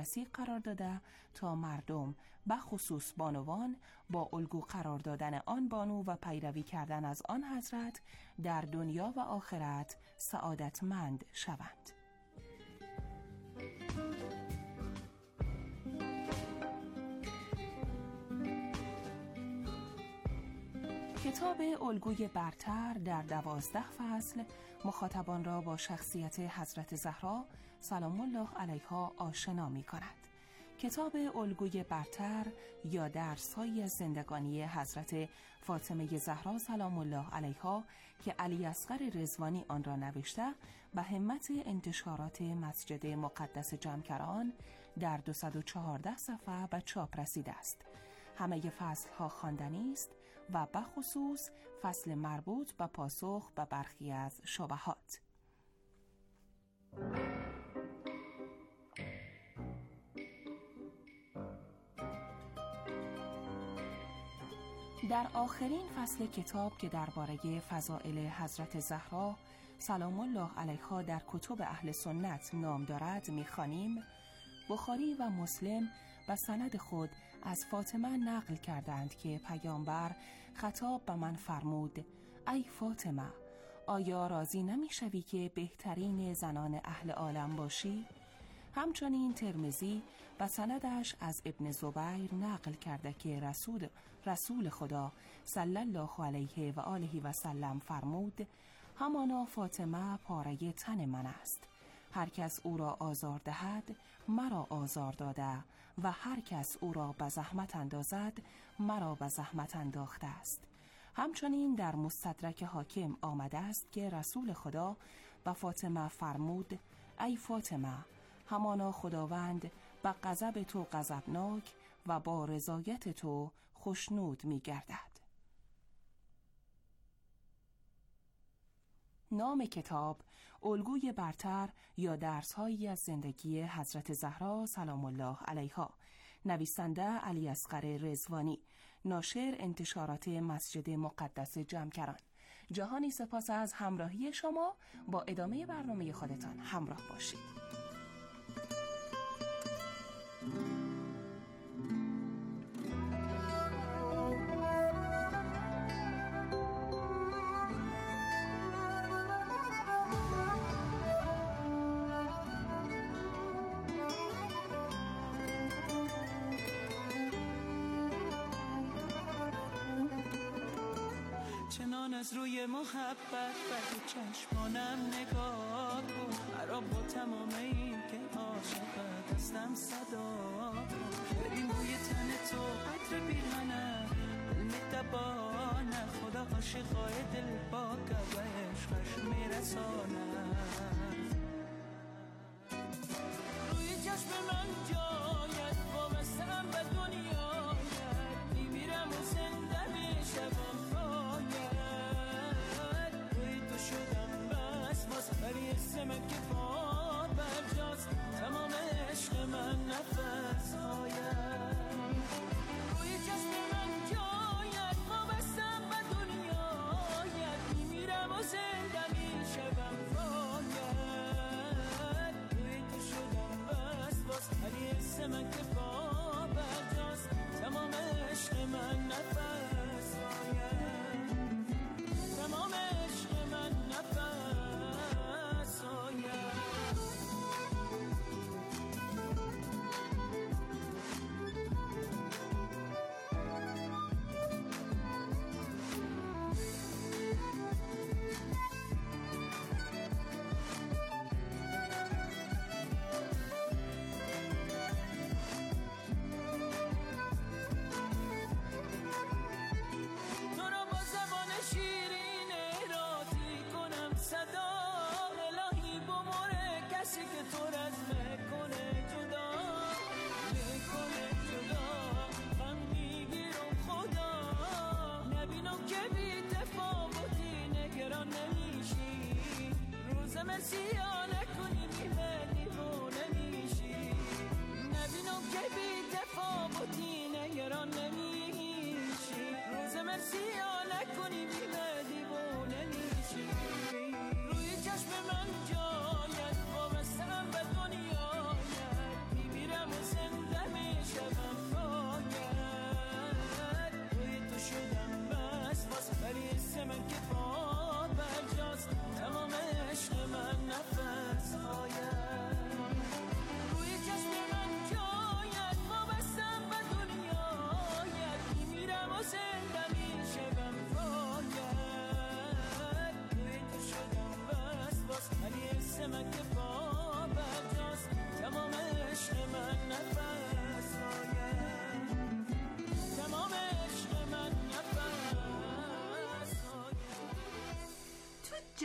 بررسی قرار داده تا مردم بخصوص بانوان با الگو قرار دادن آن بانو و پیروی کردن از آن حضرت در دنیا و آخرت سعادتمند شوند. کتاب الگوی برتر در 12 فصل مخاطبان را با شخصیت حضرت زهرا سلام الله علیها آشنا می کند. کتاب الگوی برتر یا درس‌های از زندگانی حضرت فاطمه زهرا سلام الله علیها که علی اصغر رضوانی آن را نوشته به همت انتشارات مسجد مقدس جمکران در 214 صفحه به چاپ رسیده است. همه فصل‌ها خواندنی است و بخصوص فصل مربوط به پاسخ به برخی از شبهات. در آخرین فصل کتاب که درباره فضائل حضرت زهرا سلام الله علیها در کتب اهل سنت نام دارد می‌خوانیم: بخاری و مسلم و سند خود از فاطمه نقل کردند که پیامبر خطاب به من فرمود: ای فاطمه، آیا راضی نمی‌شوی که بهترین زنان اهل عالم باشی؟ همچنین ترمذی و سندش از ابن زبیر نقل کرده که رسول خدا صلی الله علیه و آله و سلم فرمود: همانا فاطمه پاره تن من است. هر کس او را آزار دهد مرا آزار داده و هر کس او را به زحمت اندازد مرا به زحمت انداخته است. همچنین در مستدرک حاکم آمده است که رسول خدا به فاطمه فرمود: ای فاطمه، همانا خداوند به غضب تو غضبناک و با رضایت تو خوشنود می گردد. نام کتاب الگوی برتر یا درس‌هایی از زندگی حضرت زهرا سلام الله علیها، نویسنده علی اصغر رضوانی، ناشر انتشارات مسجد مقدس جمکران. جهانی سپاس از همراهی شما. با ادامه برنامه خودتان همراه باشید. از روی محبت به چشمانم نگاه کن، مرا با تمام این که عاشقت هستم صدا کن. بریم روی تن تو عطر بیرمنه دل میتبانه، خدا عاشقای دل پاکه و عشقش میرسانه. روی چشم من جایت وابسته‌ام به دنیایت، میمیرم و زنده میشم ولی اسم که پا برجاست، تمام عشق من نفس هایم. روی چشم من جایت وابسته‌ام به دنیایت، میمیرم و زنده میشم فایت. روی تو شدم بس باز، ولی اسم که پا برجاست، تمام عشق من نفس هایم. تمام عشق من نفس مرسیا نکنی بیمه دیوونه میشی، نبینم که بی تفاوتی نگران نمیشی. روز مرسیا نکنی بیمه دیوونه میشی. روی چشم من جایت وابسته‌ام به دنیایت، میمیرم و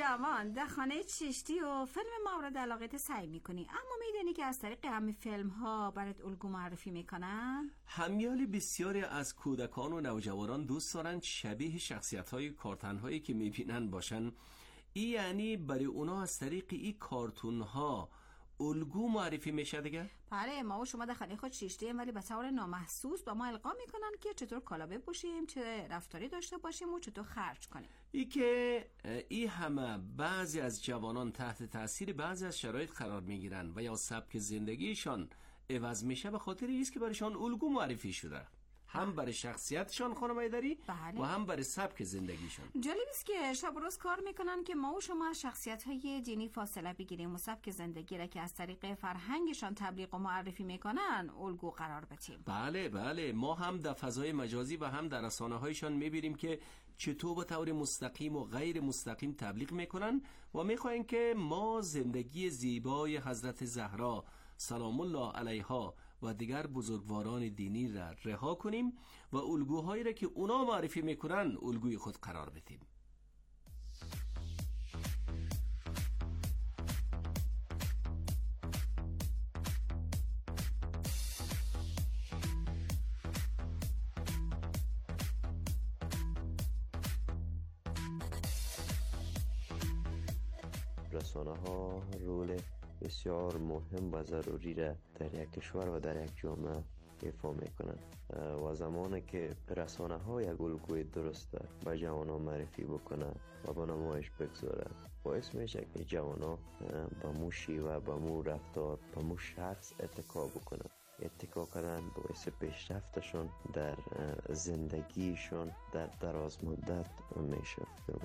سامان در خانه چشتی و فیلم مورد علاقت سعی میکنی، اما میدونی که از طریق همین فیلم ها برات الگو معرفی میکنن؟ همیالی بسیاری از کودکان و نوجوانان دوست دارن شبیه شخصیت های کارتون هایی که میبینن باشن. این یعنی برای اونا از طریق این کارتون ها الگو معرفی میشه دیگه؟ بله، ما و شما در خانه خود شیشتیم، ولی به طور نامحسوس با ما القا میکنن که چطور کالا بپوشیم، چه رفتاری داشته باشیم و چطور خرج کنیم. ای همه بعضی از جوانان تحت تاثیر بعضی از شرایط قرار میگیرن و یا سبک زندگیشان عوض میشه به خاطر ایست که برایشان الگو معرفی شده، هم برای شخصیتشان خانواده‌داری و هم برای سبک زندگیشان. جالب است که شب و روز کار میکنن که ما و شما شخصیت‌های دینی فاصله بگیریم و سبک زندگی را که از طریق فرهنگشان تبلیغ و معرفی میکنن الگو قرار بدیم. بله، ما هم در فضای مجازی و هم در رسانه‌هایشان میبینیم که چطور به طور مستقیم و غیر مستقیم تبلیغ میکنن و میخواین که ما زندگی زیبای حضرت زهرا سلام الله علیها و دیگر بزرگواران دینی را رها کنیم و الگوهایی را که اونا معرفی میکنن الگوی خود قرار بدیم. رسانه ها رول بسیار مهم و ضروری را در یک کشور و در یک جامعه ایفا میکنند و زمانی که رسانه ها یک الگوی درست به جوانان معرفی بکنه و به نمایش بگذاره، باعث میشه که جوانان به مو شیوه، به مو رفتار، به مو شخص اتکا بکنن. اتکا کردن باعث پیشرفتشون در زندگیشون در دراز مدت میشه.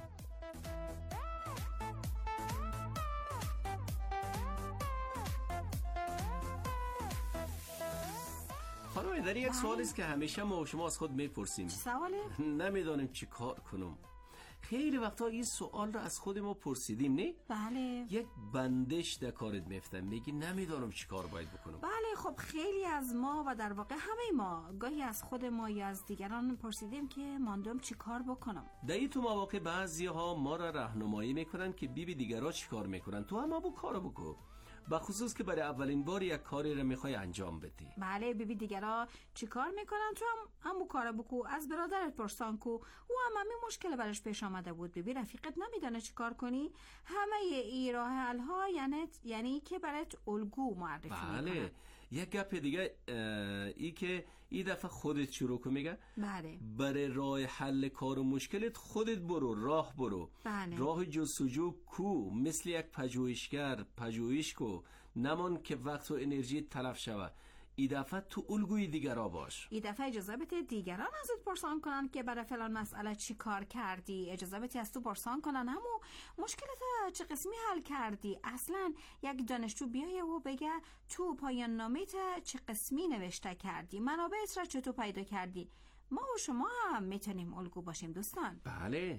خانم در یک سوال است که همیشه ما و شما از خود میپرسیم. سواله؟ نمیدانیم چی کار کنم. خیلی وقتا این سوال رو از خود ما پرسیدیم، نه؟ بله. یک بندش در کارت میفتم، میگی نمیدانم چی کار باید بکنم. بله، خب خیلی از ما و در واقع همه ما گاهی از خود ما یا از دیگران پرسیدیم که ماندم چی کار بکنم. در این تو مواقع بعضی ها ما را راهنمایی میکنن که ببین دیگران چی کار میکنن، تو هم همون کارو بکن، به خصوص که برای اولین بار یک کاری رو میخوای انجام بدی. بله، ببین دیگران چی کار میکنن، تو هم همون کارو بکو. از برادرت پرسان کو، او هم همین مشکل براش پیش آمده بود. ببین رفیقت نمیدونه چی کار کنی. همه این راه حل ها یعنی که برات الگو معرفی میکنن. بله، یک گپ دیگه ای که این دفعه خودت شروع کن. میگه بله، برای راه حل کار و مشکلت خودت برو. بله. راه جستجو کو، مثل یک پژوهشگر پژوهش کو، نمان که وقت و انرژی تلف شوه. این دفعه تو الگوی دیگران باش. این دفعه اجازه بده دیگران ازت پرسان کنن که برای فلان مسئله چی کار کردی. اجازه بده از تو پرسان کنن همون مشکلت چه قسمی حل کردی. اصلا یک دانشجو بیایه و بگه تو پایان نامه‌ت چه قسمی نوشته کردی، منابعت را چطور پیدا کردی. ما و شما هم میتونیم الگو باشیم دوستان. بله.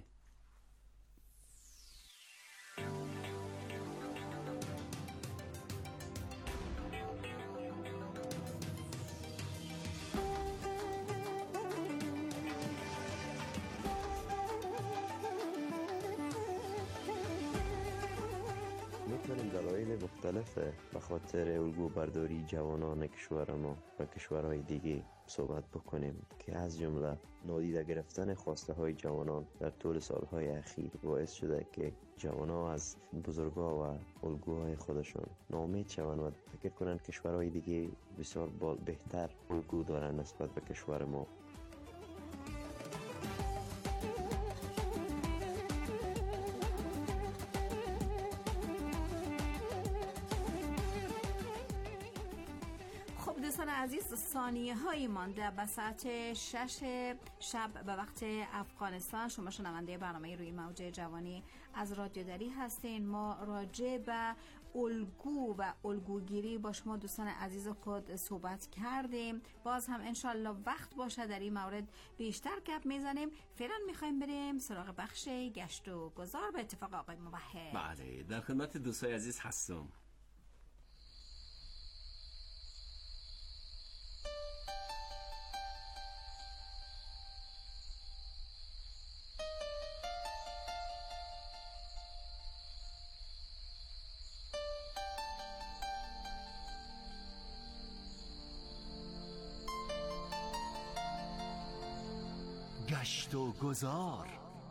میتونیم دلایل مختلف به خاطر الگو برداری جوانان کشور ما و کشورهای دیگه صحبت بکنیم که از جمله نادیده گرفتن خواسته های جوانان در طول سالهای اخیر باعث شده که جوانان از بزرگا و الگوهای خودشون ناامید شوند و فکر کنند کشورهای دیگه بسیار بهتر الگو دارن نسبت به کشور ما. دوستان عزیز، ثانیه های مانده به ساعت 6 شب به وقت افغانستان. شما شنونده برنامه روی موج جوانی از رادیو دری هستین. ما راجع به الگو و الگوگیری با شما دوستان عزیز خود صحبت کردیم. باز هم انشالله وقت باشه در این مورد بیشتر گپ میزنیم. فعلا میخوایم بریم سراغ بخش گشت و گذار به اتفاق آقای موحد. بله، در خدمت دوستای عزیز هستم. گشت و گذار.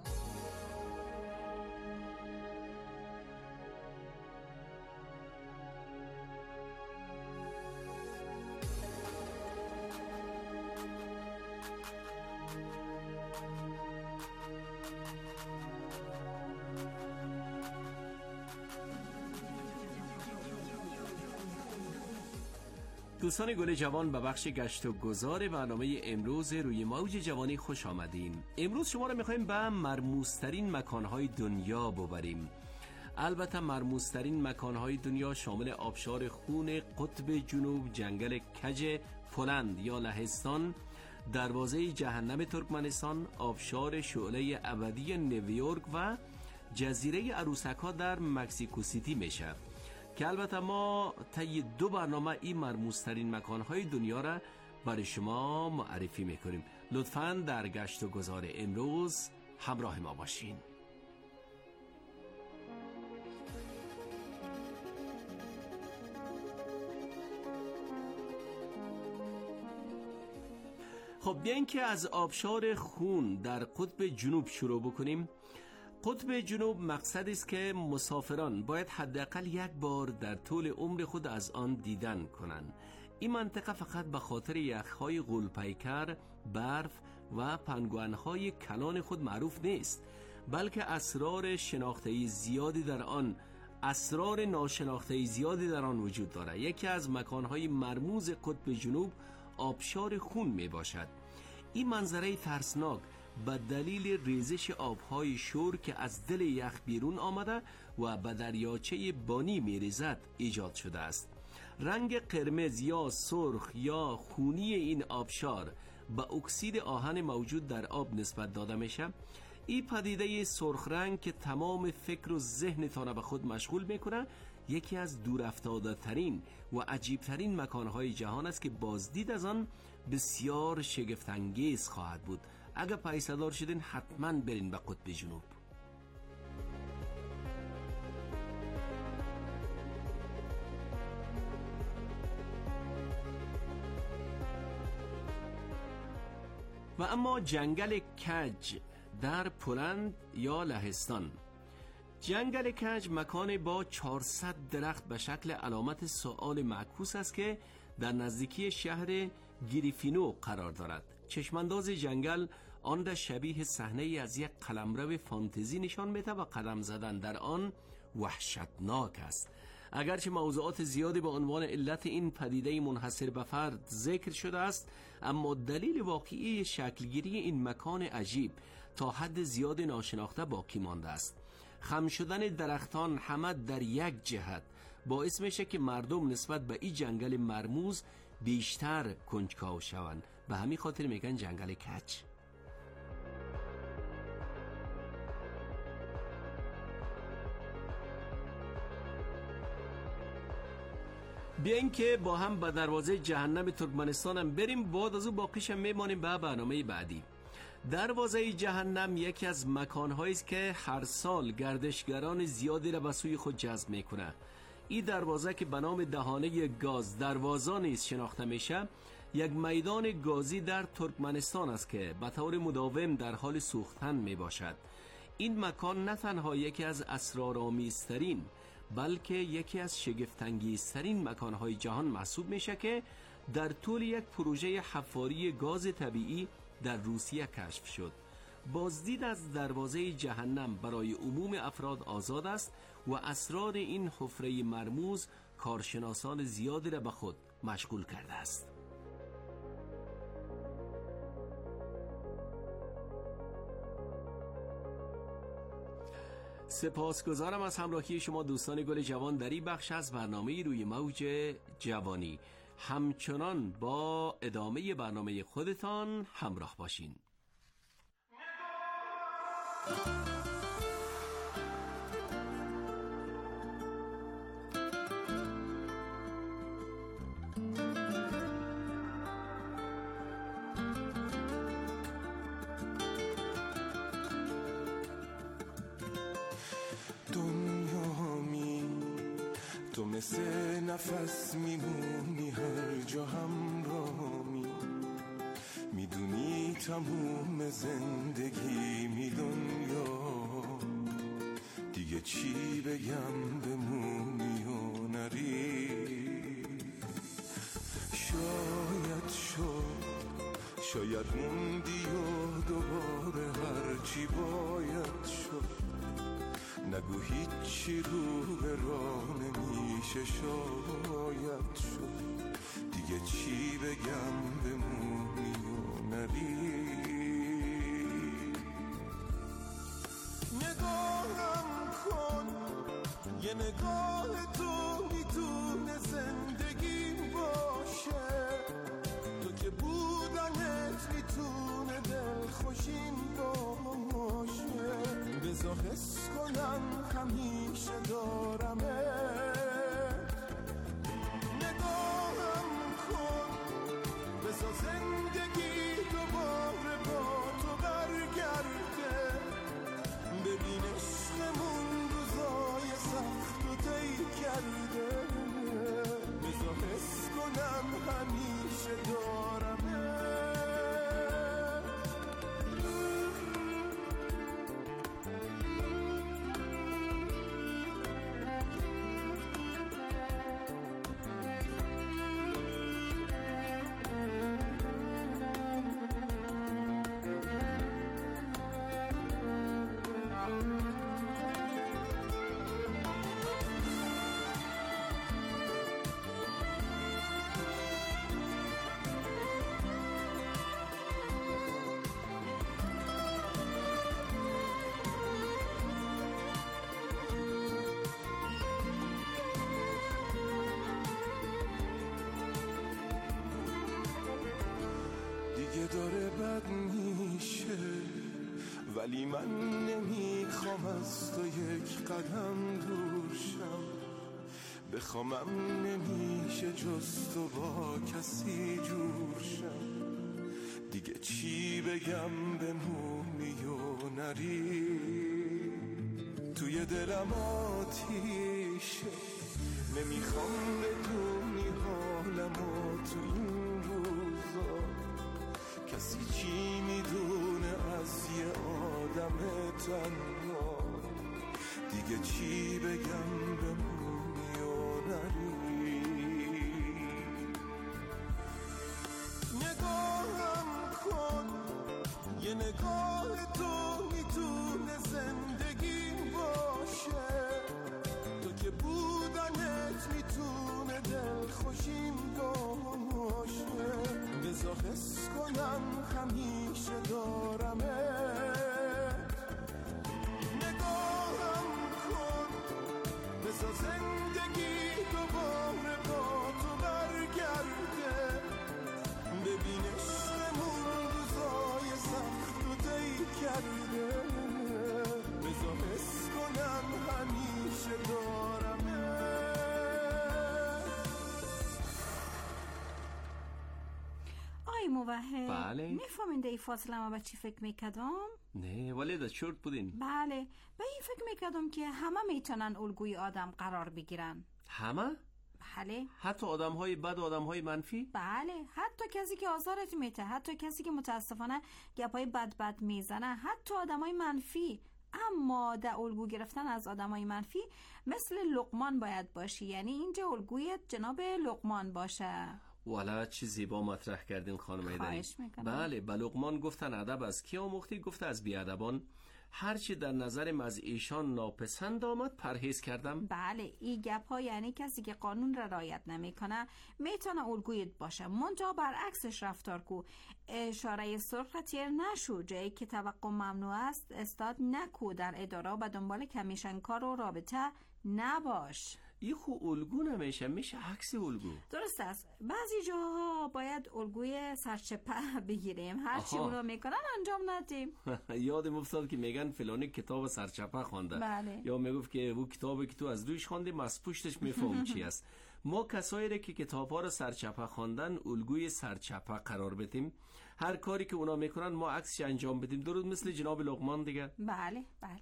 دوستان گل جوان، به بخش گشت و گذار برنامه امروز روی موج جوانی خوش آمدین. امروز شما را می‌خوایم به مرموزترین مکانهای دنیا ببریم. البته مرموزترین مکانهای دنیا شامل آبشار خون قطب جنوب، جنگل کج پولند یا لهستان، دروازه جهنم ترکمنستان، آبشار شعله ابدی نیویورک و جزیره عروسک‌ها در مکزیکو سیتی میشه که البته ما طی 2 برنامه این مرموزترین مکانهای دنیا را برای شما معرفی میکنیم. لطفاً در گشت و گذار امروز همراه ما باشین. خب بیاین که از آبشار خون در قطب جنوب شروع بکنیم. قطب جنوب مقصدی است که مسافران باید حداقل 1 بار در طول عمر خود از آن دیدن کنند. این منطقه فقط به خاطر یخهای غول‌پیکر، برف و پنگوئن‌های کلان خود معروف نیست، بلکه اسرار ناشناخته زیادی در آن وجود دارد. یکی از مکانهای مرموز قطب جنوب آبشار خون می باشد. این منظره ترسناک به دلیل ریزش آبهای شور که از دل یخ بیرون آمده و به دریاچه بانی می‌ریزد ایجاد شده است. رنگ قرمز یا سرخ یا خونی این آبشار به اکسید آهن موجود در آب نسبت داده میشه. این پدیده سرخ رنگ که تمام فکر و ذهنتان به خود مشغول میکنه، یکی از دورافتاده ترین و عجیب ترین مکانهای جهان است که بازدید از آن بسیار شگفت انگیز خواهد بود. اگر پایدار شدین حتما برین به قطب جنوب. و اما جنگل کج در پولند یا لهستان. جنگل کج مکان با 400 درخت به شکل علامت سوال معکوس است که در نزدیکی شهر گریفینو قرار دارد. چشمانداز جنگل آن را شبیه صحنه‌ای از یک قلمرو فانتزی نشان میده و قدم زدن در آن وحشتناک است. اگرچه موضوعات زیادی به عنوان علت این پدیده منحصر به فرد ذکر شده است، اما دلیل واقعی شکلگیری این مکان عجیب تا حد زیاد ناشناخته باقی مانده است. خم شدن درختان همه در یک جهت باعث میشه که مردم نسبت به این جنگل مرموز بیشتر کنجکاو شوند. به همین خاطر میگن جنگل کج. بیاین که با هم به دروازه جهنم ترکمنستان هم بریم، بعد از او باقیش هم میمانیم به برنامه بعدی. دروازه جهنم یکی از مکانهایی است که هر سال گردشگران زیادی را به سوی خود جذب میکنه. این دروازه که به نام دهانه گاز دروازه نیز شناخته میشه، یک میدان گازی در ترکمنستان است که به طور مداوم در حال سوختن می باشد. این مکان نه تنها یکی از اسرارآمیزترین بلکه یکی از شگفت‌انگیزترین مکانهای جهان محسوب میشه که در طول یک پروژه حفاری گاز طبیعی در روسیه کشف شد. بازدید از دروازه جهنم برای عموم افراد آزاد است و اسرار این حفره مرموز کارشناسان زیادی را به خود مشغول کرده است. سپاسگزارم از همراهی شما دوستان گل جوان در این بخش از برنامه روی موج جوانی. همچنان با ادامه برنامه خودتان همراه باشین. تو مثل نفس میمونی هر جا همراهمی، میدونی تموم زندگی می دنیا، دیگه چی بگم بمونی و نری. شاید موندی و دوباره هرچی باید شد، نگو هیچی رو به راه نمیشه شاید شد، دیگه چی بگم بمونی و نری. نگاهم کن، یه نگاه تو میتونه زندگیم باشه، تو که بودنت میتونه دل خوشیم باشه. بذار حس کنم همیشه دارمه، نگاهم کن، بذار زندگی دوباره با تو برگرده. ببین عشقمون روزای سخت و طی کرده، بذار حس کنم همیشه دارمه. داره بد میشه، ولی من نمیخوام از تو یک قدم دور شم. بخوامم نمیشه جز تو با کسی جور شم، دیگه چی بگم بمونی و نری. توی دلم آتیشه، نمیخوام بدونی حالمو تو این روزا. کسی چی میدونه از یه آدم تنها، دیگه چی بگم بمونی و نری. نگاهم کن، یه نگاه تو میتونه زندگیم باشه، تو که بودنت میتونه دل خوشیم باشه. بذار حس کنم همیشه دارمه، نگاهم کن، بذار زندگی دوباره با تو برگرده. ببین عشقمون روزای سخت و طی کرده، بذار حس کنم همیشه دارمه. آی موحد، بله. میفهمین ده ای فاصله ما به چی فکر میکردم؟ نه ولی ده چرت بودین. بله، به این فکر میکردم که همه میتونن الگوی آدم قرار بگیرن. همه؟ بله. حتی آدم های بد و آدم های منفی؟ بله، حتی کسی که آزارت میته، حتی کسی که متاسفانه گپای بد میزنه، حتی آدم های منفی. اما در الگو گرفتن از آدم های منفی مثل لقمان باید باشی، یعنی اینجا الگویت جناب لقمان باشه. والا چی زیبا مطرح کردین خانم ایدری. خواهش میکنم. بله، به لقمان گفتن ادب از کی آموختی؟ گفته از بیادبان. هرچی در نظرم از ایشان ناپسند آمد پرهیز کردم. بله، این گپ ها یعنی کسی که قانون را رعایت نمیکنه میتونه الگویت باشه، منجا برعکسش رفتار کو. اشاره سرخ تیر نشو، جایی که توقع ممنوع است استاد نکو، در اداره به دنبال کمیشن کار و رابطه نباش. این خو الگو نمیشه، میشه عکس الگو. درست است، بعضی جاها باید الگوی سرچپه بگیریم، هرچی اون رو میکنن انجام ندیم. یادم افتاد که میگن فلانی کتاب سرچپه خوانده. بله. یا میگفت که او کتابی که تو از رویش خوانده از پشتش میفهم چی است. ما کسایی را که کتاب ها رو سرچپه خواندن الگوی سرچپه قرار بدیم، هر کاری که اونا میکنن ما عکسش انجام بدیم، درست مثل جناب لقمان دیگه. بله بله.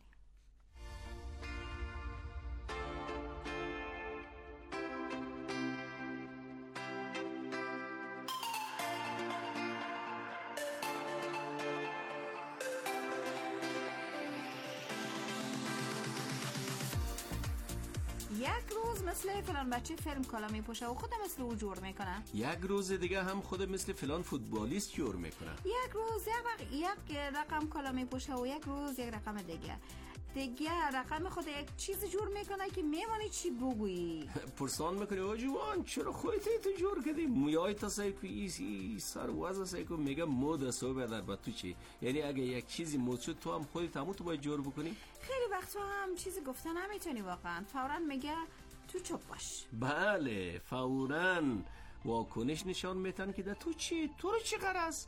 مثل فلان بچه فیلم کالا میپوشه و خودم مثل او جور میکنه. یک روز دیگه هم خود مثل فلان فوتبالیست جور میکنه. یک روز یک رقم کالا میپوشه و یک روز یک رقم دیگه رقم خود یک چیز جور میکنه که میمانی چی بگویی. پرسان میکنی او جوان چرا خودت تو جور کردی؟ مویای تا سایکو ایسی سر وزا سایکو میگه مود صوبه در با تو چی؟ یعنی اگه یک چیزی مود شد تو هم خودت همون تو باید جور بکنی؟ خیلی وقتا هم چیزی گفته نمیتونی واقعا، فوراً میگه تو چوب باش. بله فوراً واکنش نشان میتن که ده تو چی؟ تو رو چی غرض؟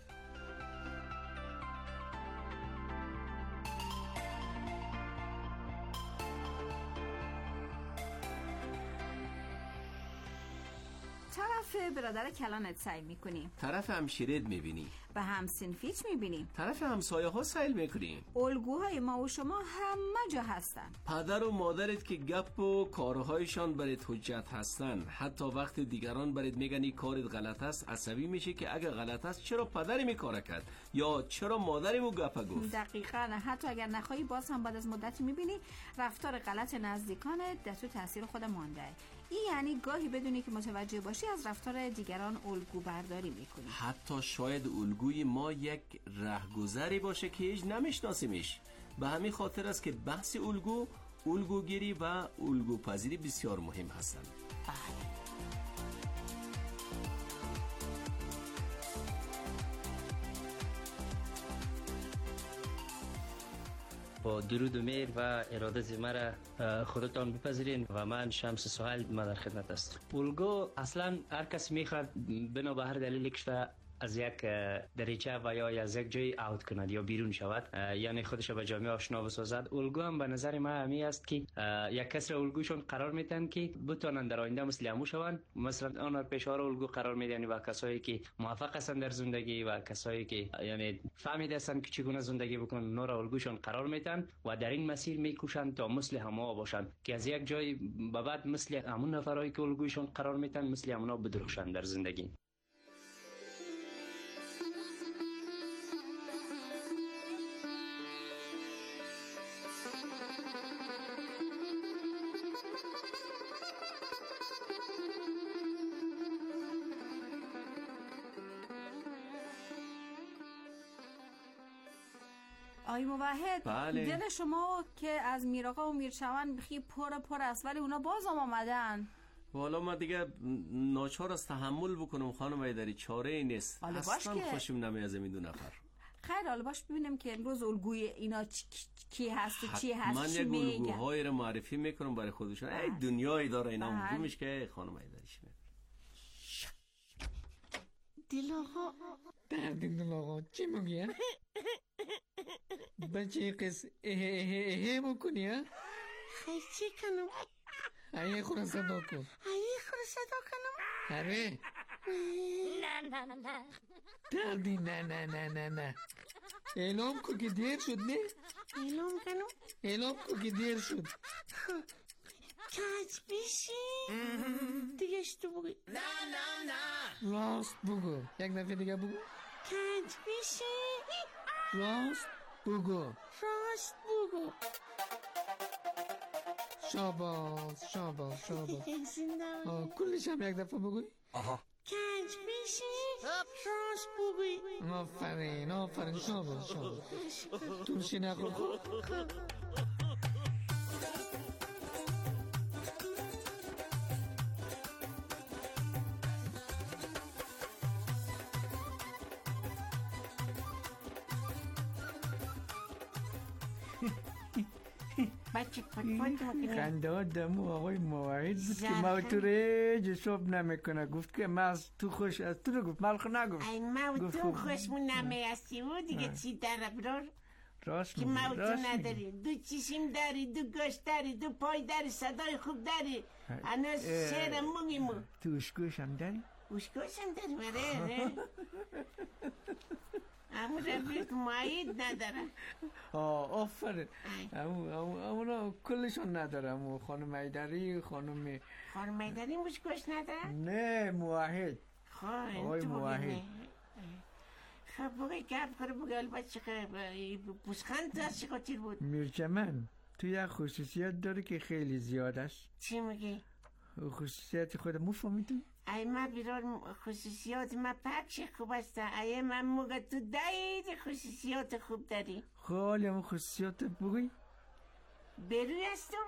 طرف برادر کلانت سعی میکنی، طرف همشیرت میبینی، به هم سنفیت میبینی، طرف همسایه ها سیل میکنی. الگوهای ما و شما همه جا هستن. پدر و مادرت که گپ و کارهایشان برات حجت هستن، حتی وقت دیگران برات میگن این کارت غلط است عصبی میشه که اگه غلط است چرا پدری میکاره کرد یا چرا مادرمو گپ گفت. دقیقاً. حتی اگر نخواهی باز هم بعد از مدتی میبینی رفتار غلط نزدیکانت در تو تاثیر خود مانده. این یعنی گاهی بدونی که متوجه باشی از رفتار دیگران الگو برداری میکنی. حتی شاید الگوی ما یک رهگذری باشه که هیچ نمیشناسیمش. به همین خاطر است که بحث الگوگیری و الگوپذیری بسیار مهم هستند. با درود و مهر و ارادت مرا خودتان بپذیرین و من شمس سهیل ما در خدمت است. الگو اصلا هر کس میخواد بنا به هر دلیلی که از یک دریچه و یا از یک جای اوت کند یا بیرون شود، یعنی خودش به جامعه آشنا بسازد. الگو هم به نظر من همی است که یک کس را الگوشون قرار میدن که بتونن در آینده مثل همو شوند. مثلا آن پیشوار الگو قرار میدن و کسایی که موفق هستند در زندگی و کسایی که یعنی فهمیده هستند که چگونه زندگی بکنن، اونا را الگوشون قرار میدن و در این مسیر میکوشند تا مثل همو باشند که از یک جای به بعد مثل همون نفرایی که الگوشون قرار میدن مثل همونا بدرخشند در زندگی. آی موحد، بله. دل شما که از میراقا و میرچوان بخی پر است ولی اونا باز هم آمدن. والا ما دیگه ناچار است تحمل بکنم خانم ایدری، چاره ای نیست. اصلا خوشم نمیاد از این دو نفر. خیر حالا باش ببینم که امروز الگوی اینا کی هست و چی هست. من یک الگوهای رو معرفی میکنم برای خودشون. ای دنیایی داره اینا مهمش که خانم ایدریش دل آقا دل آقا چی میگی؟ بچه قص اهه میکنی ها؟ خیلی چی کنم؟ ایه خورا صدا کن. ایه خورا صدا کنم؟ اره نه دردی نه اعلام کن که دیر شد. نه اعلام کنم؟ اعلام کن که دیر شد. کج بیشی دیگه اشتو بگوی. نه راست بگو. یک دفعه دیگه بگو. کج بیشی راست بگو. شاباس کلش هم یک دفعه بگوی. کج بیشی راست بگوی. آفرین شاباس ترشی نخور. بچه خنده ها دمو آقای موحد بود که موتوره جساب نمیکنه. گفت که من از تو خوش از تو رو گفت مالخو نگفت. این موتو خوشمون نمیستی و دیگه چی داره برار راست که موتو نداری. دو چشم داری، دو گوش داری، دو پای داری، صدای خوب داری. هنوز شعرم مگیمو. تو اشکوش هم داری؟ اشکوش هم داری بره امو رفیق معید نداره. آفرین. امونا کلشون نداره. امو خانم ایدری خانم ایدری مشکوش نداره؟ نه موحد. آقای موحد. خب بگه گپ کنه بگه البته پوسخند دست چه خاطر بود؟ میرچمن تو یک خصوصیت داره که خیلی زیاد است. چی میگی؟ خصوصیات خود مفهمیدی؟ ای ما بیرار خصوصیات ما پاک خوب است. ای من موقع تو داید خصوصیات خوب داری. خالی همون خصوصیات بگوی. بروی هستم.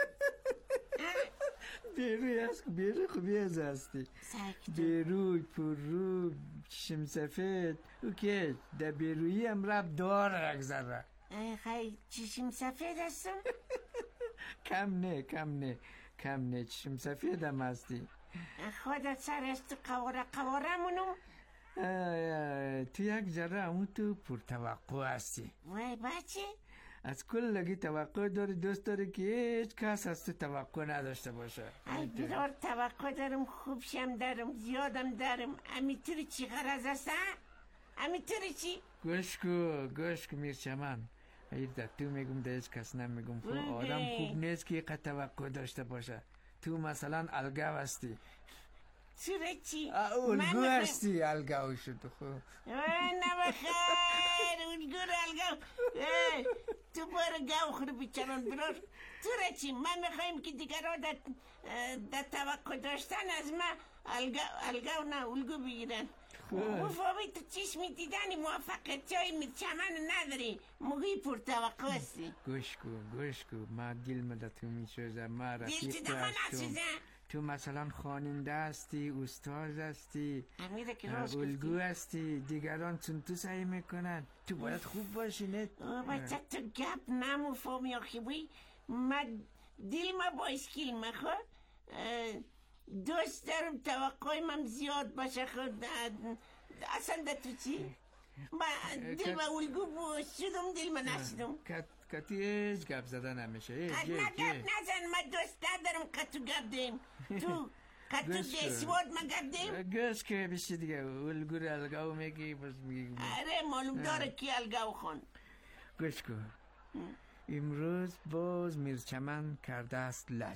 بروی هست، بروی خوبی هستی. بروی پررو چشم سفید اوکی در برویی هم رب داره یک ذره. خیلی چشم سفید هستم. کم نه چشم سفید هم هستی. خودت سر است قواره منو. تو یک ذره همون تو پرتوقع هستی. وای بچه از کل لگی توقع داری، دوست داری که هیچ کس از تو توقع نداشته باشه. ای برار توقع دارم، خوبشم دارم، زیادم دارم. امیتوری چی غرض است؟ امیتوری چی؟ گوش کو میرچمن. ایر در تو میگم در هیچ کس نمیگم. آدم خوب نیست که قد توقع داشته باشه. تو مثلا الگو هستی. چرا چی؟ الگو هستی، الگو شد خو. نبخیر الگو الگو. تو برو گاو خورو بیچاران برار. چرا چی؟ من میخوایم که دیگر را در توقع داشتن از ما الگو نه الگو بگیرن. مفاوی تو چشمی دیدنی موفقیت های میرچمن نداری، موقعی پر توقع هستی. گوش کو ما دل مده تو میسوزم، ما رفیق تو هستم. تو مثلا خواننده هستی، استاد هستی، الگو هستی، دیگران چون تو سعی میکنن، تو باید خوب باشی. نه بچه تو گپ نمفهمی آخی بوی. من دل ما با اسکیل مخواد دوست دارم توقعی من زیاد باشه. خود اصلا در تو چی؟ من دل ما الگو شدم، دل ما نشدم. کتی هیچ گپ زدن نمیشه. گپ نزن، من دوست دارم کتو گپ دیم. تو کتو دیسواد ما گپ دیم. گوش که بیشی دیگه الگو رو الگو میگی بس میگی. آره معلوم داره کی الگو خون. گوش کو امروز باز میرچمن کرده است لج.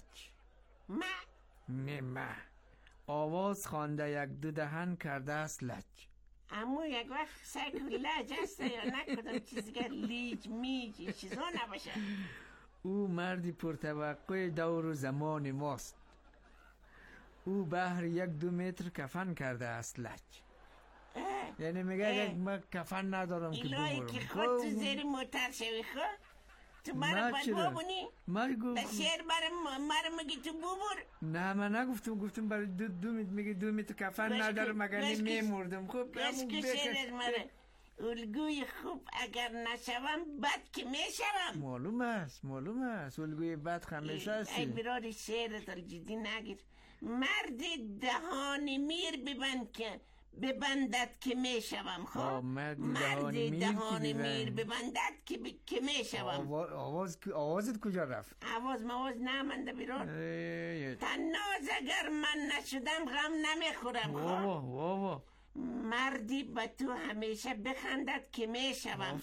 ما آواز خوانده یک دو دهن کرده است لج. امو یک وقت سکو لج هست یا نکردم چیزی که لیج میج چیزا نباشه. او مردی پرتوقع دور و زمان ماست. او بهر 1-2 متر کفن کرده است لج. یعنی میگه من کفن ندارم که بمرم. ایلایی که خود تو زیر موتر شوی خود تو مرا باید بابونی؟ به شعر مرا مگی تو ببور؟ نه من نگفتم برای دو میگه 2 متر کفن ندارم مگر میمردم. خب بسکو شعر از مرا الگوی خوب اگر نشوم بد که میشوم. معلوم است الگوی بد همیشه هستی. ای برای شعر تا جدی نگیر. مرد دهانی میر ببندد که میشوم. خب مرد دهانی میر ببندد که میشوم. آوازت کجا رفت؟ آواز نمانده بیرون. تناز اگر من نشدم غم نمیخورم. خب مردی به تو همیشه بخندد که میشوم.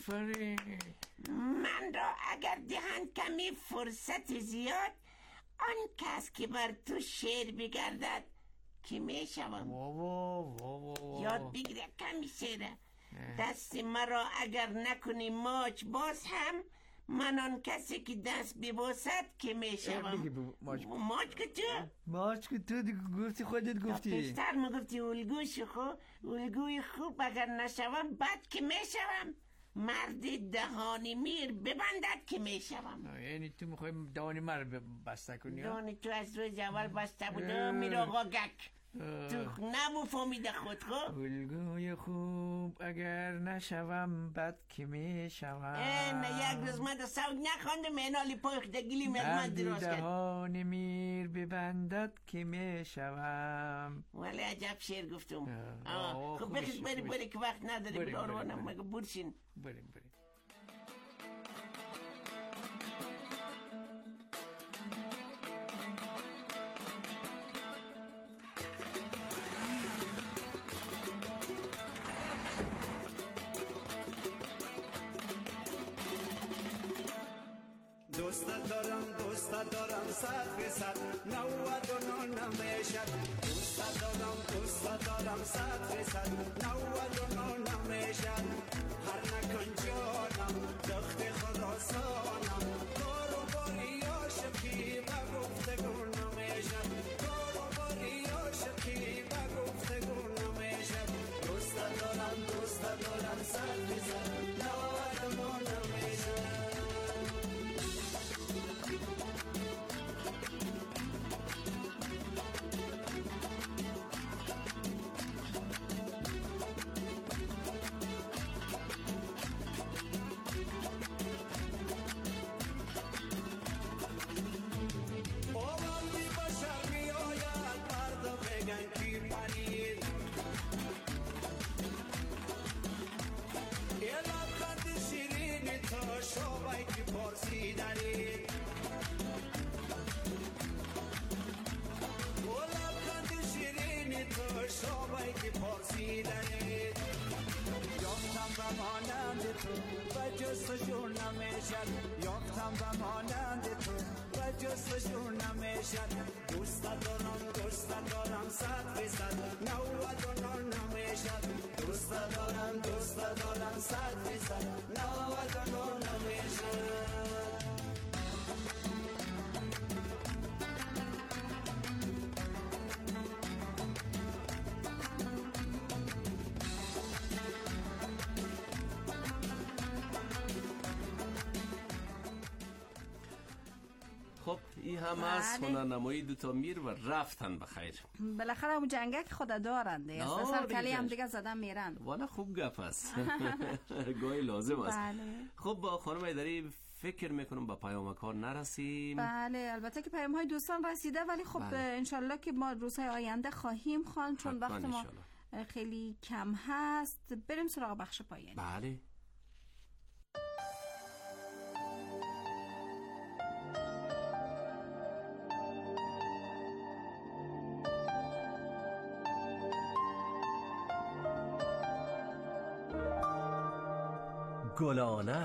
من را اگر دهند کمی فرصت زیاد، آن کس که بر تو شعر بگردد که میشوم. یاد بگیره کمی شعره. دست مرا اگر نکنی ماچ باز هم، من آن کسی که دست ببوسد که میشوم. ماچ که تو دیگه گفتی، خودت گفتی. پیشتر میگفتی الگوی خوب اگر نشوم بد که میشوم. مرد دهانی میر ببندد که میشوم. یعنی تو میخوای دهانی مر بسته کنی؟ دهانی تو از روز اول بسته بوده میر آقا گک. تو نمفهمیده خود. خب الگوی خوب اگر نشوم بد که میشوم. نه یک روز من در سوگ نخواندم اینالی پایخ دگیلی من دراز کرد. دهان میر ببندد که میشوم. ولی عجب شعر گفتم. خب بخید بری که وقت نداری براروانم مگه برسین. بریم دوست دارم 100% 99 نمیشد. دوست دارم 100% 99 نمیشد. هر نکن جانم دخت خراسانم، کارو باری عاشقی و گفتگو نمیشد. جستشون نمیشد یافتم و مانند تو و جستشون نمیشد دوست دارم 100% 99 نمیشد دوست دارم 100% 99 نمیشد خب این هم از هنرنمایی دوتا میر و رفتن بخیر. بالاخره اون جنگک خود دارن دیگه سر کلی هم دیگه زدن میرن. والا خوب گپ است. گاهی لازم است. خب با خانم ایدری فکر میکنم با پیام کار نرسیم. بله البته که پیام های دوستان رسیده ولی خب انشالله که ما روزهای آینده خواهیم خواند چون وقت ما خیلی کم هست. بریم سراغ بخش پایانی. بله. گلانه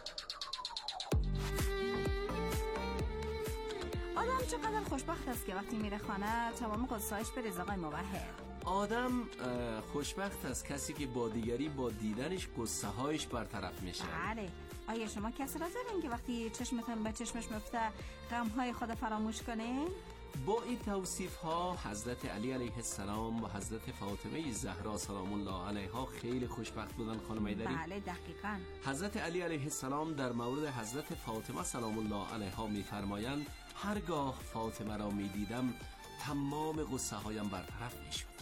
آدم چقدر خوشبخت است که وقتی میره خانه تمام قصه‌اش به رضای موحد. آدم خوشبخت است کسی که با دیگری با دیدنش قصه هایش برطرف میشه. بله. آیا شما کسی را دارین که وقتی چشمتون به چشمش میفته غم های خود فراموش کنین؟ با این توصیف ها حضرت علی علیه السلام و حضرت فاطمه زهرا سلام الله علیها خیلی خوشبخت بودن خانم ایدری. بله دقیقاً. حضرت علی علیه السلام در مورد حضرت فاطمه سلام الله علیها میفرمایند هرگاه فاطمه را میدیدم تمام غصه هایم برطرف میشد.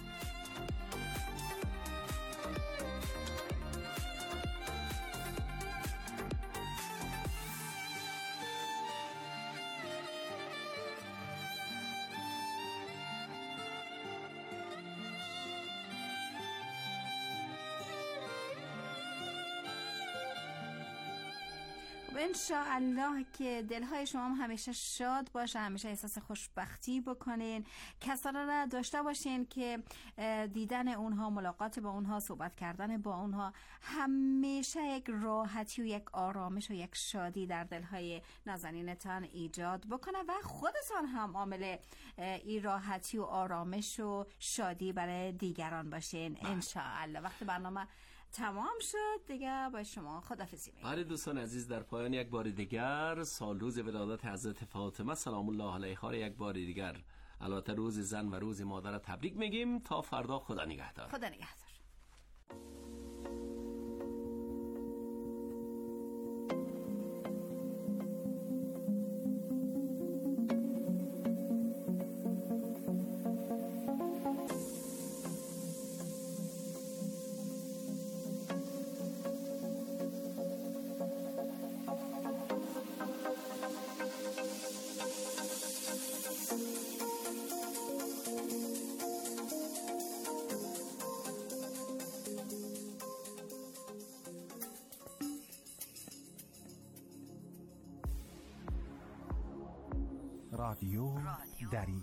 انشاءالله که دلهای شما هم همیشه شاد باشه، همیشه احساس خوشبختی بکنین، کسانی را داشته باشین که دیدن اونها، ملاقات با اونها، صحبت کردن با اونها همیشه یک راحتی و یک آرامش و یک شادی در دلهای نازنینتان ایجاد بکنه و خودتان هم عامل این راحتی و آرامش و شادی برای دیگران باشین انشاءالله. وقت برنامه تمام شد دیگه، با شما خداحافظی می‌کنم. بله دوستان عزیز، در پایان یک بار دیگر سال روز ولادت حضرت فاطمه سلام الله علیها یک بار دیگر البته روز زن و روز مادر تبریک میگیم. تا فردا، خدا نگهدار. خدا نگهدار. رادیو دری.